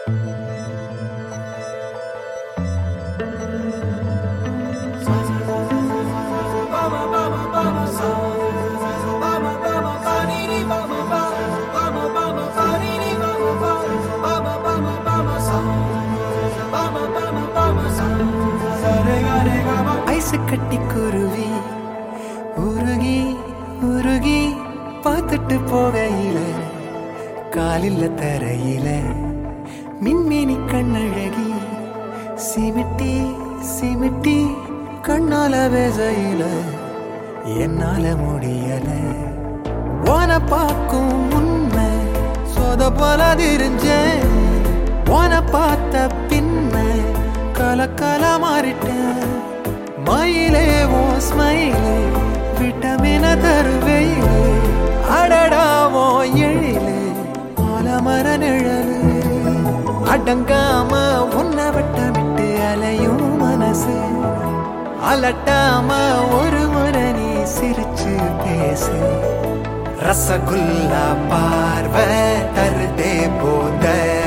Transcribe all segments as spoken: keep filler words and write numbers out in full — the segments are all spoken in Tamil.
ஐசு கட்டி குருவி உருகி உருகி பார்த்துட்டு போகையில காலில்ல தரையில மின்மினி கண்ணழகி சிமிட்டி சிமிட்டி கண்ணால வேசையில என்னால முடியல ஓன பார்க்கும் முன்ன சொத போல தெரிஞ்சேன் ஓன பார்த்த பின்ன கலக்கல மாறிட்டேன் மயிலே ஓ ஸ்மைலே விட்டமின தருவையிலே அடடாவோ எழிலே ஆலமர நிழலு அடங்காம உன்னை வட்டமிட்டு அலையும் மனசு அலட்டாம ஒரு முறை நீ சிரிச்சு பேசு ரசகுல்லா பார்வை தருதே போத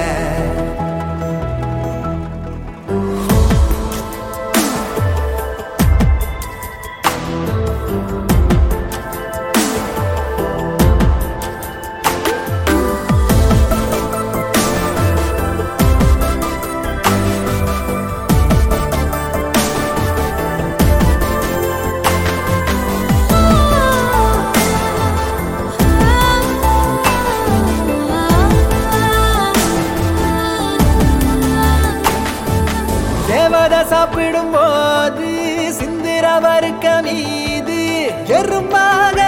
சாப்பிடும் போது சிந்திர வறுக்க மீது எறும்பாக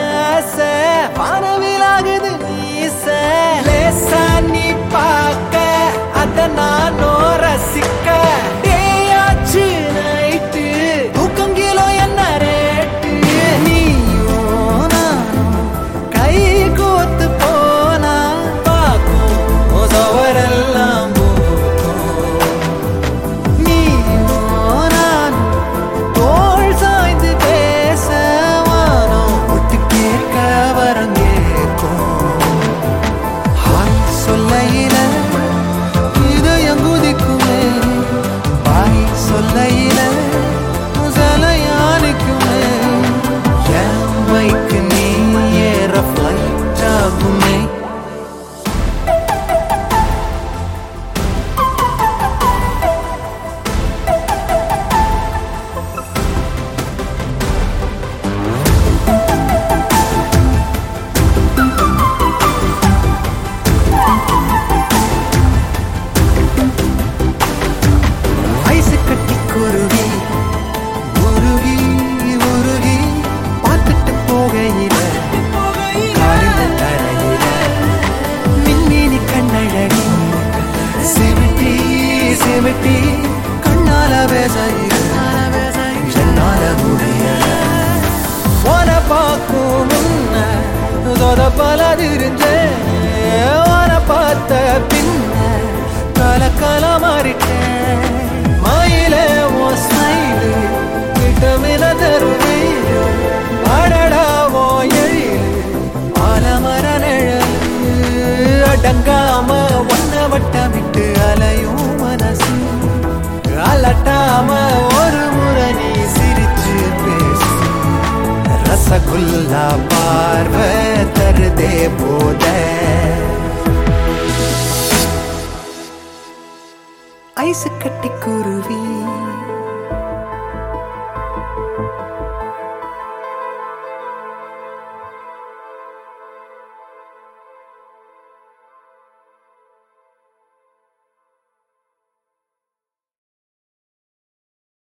வானவிலாகுது நீச லேசா நீ பார்க்க அத நானோ ரசிக்க டேயாச்சு நைட்டு தூக்கங்கிலோ என்ன ரேட்டு நீயோ நானும் கை கோத்து போனா பார்க்கும் சவரெல்லாம் கண்ணால பேசையில என்னால முடியல ஓன பார்க்கும் முன்ன சொத பல தெரிஞ்சேன் ஓன பார்த்த பின்ன கலக்கல மாறிட்டேன் மயிலே ஓ ஸ்மைலு விட்டமின தருவையில அடடாவோ எழில் ஆலமர நிழல் அடங்காம ஒன்ன வட்டமிட்டு அலையும் மனசு அலட்டாம ஒரு முறை நீ சிரிச்சு பேசு ரசகுல்லா பார்வை தருதே போத ஐசு கட்டி குருவி